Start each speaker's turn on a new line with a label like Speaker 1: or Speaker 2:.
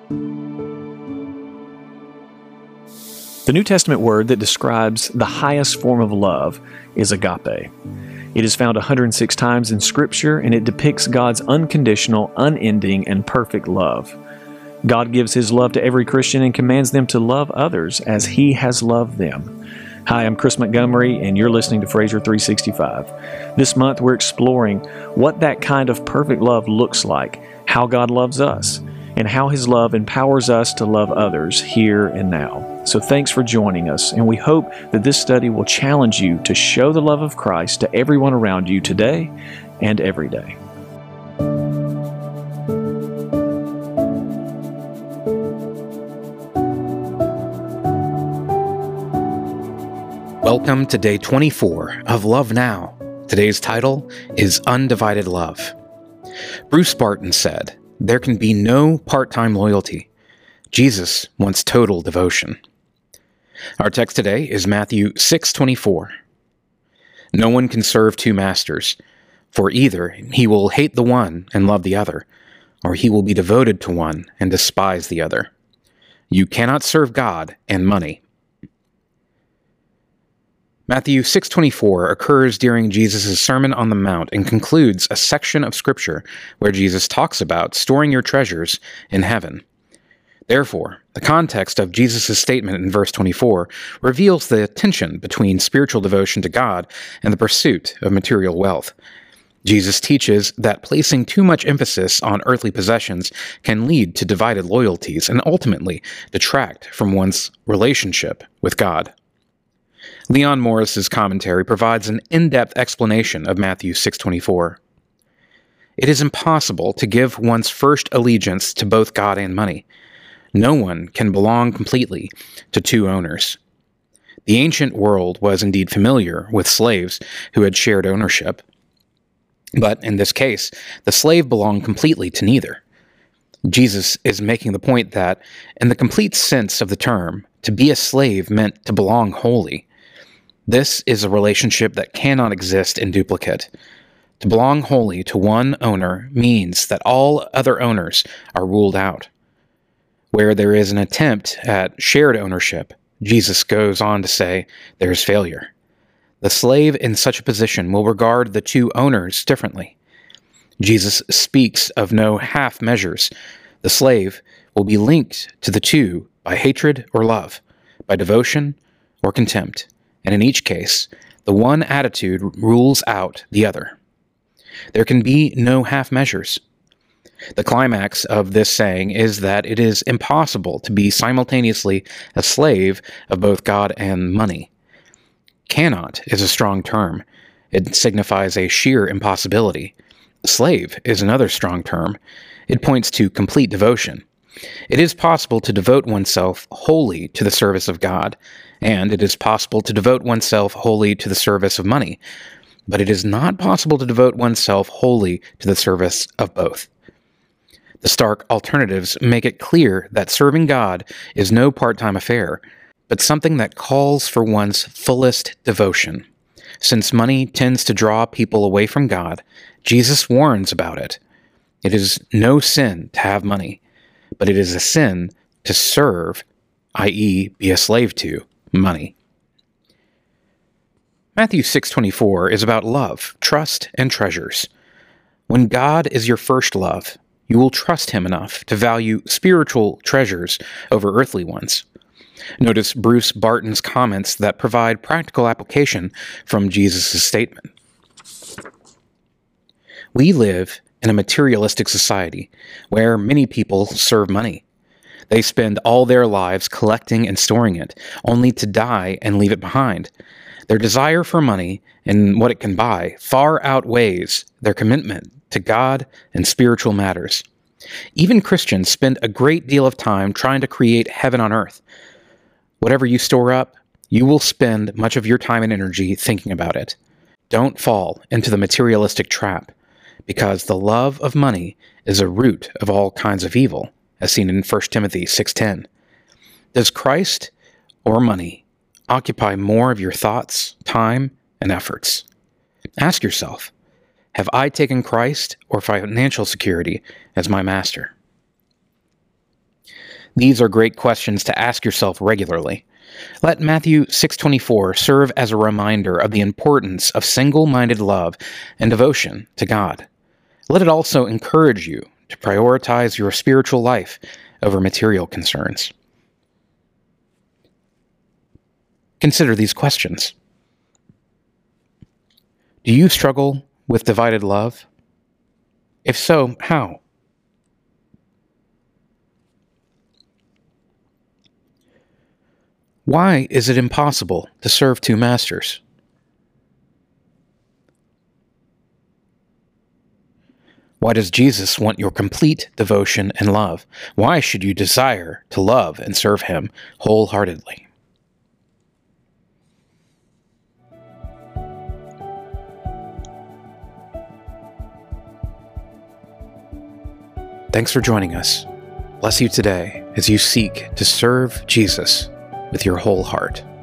Speaker 1: The New Testament word that describes the highest form of love is agape. It is found 106 times in Scripture, and it depicts God's unconditional, unending, and perfect love. God gives His love to every Christian and commands them to love others as He has loved them. Hi, I'm Chris Montgomery, and you're listening to Fraser 365. This month, we're exploring what that kind of perfect love looks like, how God loves us, and how His love empowers us to love others here and now. So thanks for joining us, and we hope that this study will challenge you to show the love of Christ to everyone around you today and every day.
Speaker 2: Welcome to day 24 of Love Now. Today's title is Undivided Love. Bruce Barton said, "There can be no part-time loyalty. Jesus wants total devotion." Our text today is Matthew 6:24. "No one can serve two masters, for either he will hate the one and love the other, or he will be devoted to one and despise the other. You cannot serve God and money." Matthew 6:24 occurs during Jesus' Sermon on the Mount and concludes a section of Scripture where Jesus talks about storing your treasures in heaven. Therefore, the context of Jesus' statement in verse 24 reveals the tension between spiritual devotion to God and the pursuit of material wealth. Jesus teaches that placing too much emphasis on earthly possessions can lead to divided loyalties and ultimately detract from one's relationship with God. Leon Morris's commentary provides an in-depth explanation of Matthew 6:24. It is impossible to give one's first allegiance to both God and money. No one can belong completely to two owners. The ancient world was indeed familiar with slaves who had shared ownership. But in this case, the slave belonged completely to neither. Jesus is making the point that, in the complete sense of the term, to be a slave meant to belong wholly. This is a relationship that cannot exist in duplicate. To belong wholly to one owner means that all other owners are ruled out. Where there is an attempt at shared ownership, Jesus goes on to say there is failure. The slave in such a position will regard the two owners differently. Jesus speaks of no half measures. The slave will be linked to the two by hatred or love, by devotion or contempt. And in each case, the one attitude rules out the other. There can be no half measures. The climax of this saying is that it is impossible to be simultaneously a slave of both God and money. Cannot is a strong term. It signifies a sheer impossibility. Slave is another strong term. It points to complete devotion. It is possible to devote oneself wholly to the service of God, and it is possible to devote oneself wholly to the service of money, but it is not possible to devote oneself wholly to the service of both. The stark alternatives make it clear that serving God is no part-time affair, but something that calls for one's fullest devotion. Since money tends to draw people away from God, Jesus warns about it. It is no sin to have money, but it is a sin to serve, i.e., be a slave to, money. Matthew 6:24 is about love, trust, and treasures. When God is your first love, you will trust Him enough to value spiritual treasures over earthly ones. Notice Bruce Barton's comments that provide practical application from Jesus' statement. We live in a materialistic society where many people serve money. They spend all their lives collecting and storing it, only to die and leave it behind. Their desire for money and what it can buy far outweighs their commitment to God and spiritual matters. Even Christians spend a great deal of time trying to create heaven on earth. Whatever you store up, you will spend much of your time and energy thinking about it. Don't fall into the materialistic trap, because the love of money is a root of all kinds of evil, as seen in 1 Timothy 6:10. Does Christ or money occupy more of your thoughts, time, and efforts? Ask yourself, have I taken Christ or financial security as my master? These are great questions to ask yourself regularly. Let Matthew 6:24 serve as a reminder of the importance of single-minded love and devotion to God. Let it also encourage you to prioritize your spiritual life over material concerns. Consider these questions. Do you struggle with divided love? If so, how? Why is it impossible to serve two masters? Why does Jesus want your complete devotion and love? Why should you desire to love and serve him wholeheartedly? Thanks for joining us. Bless you today as you seek to serve Jesus with your whole heart.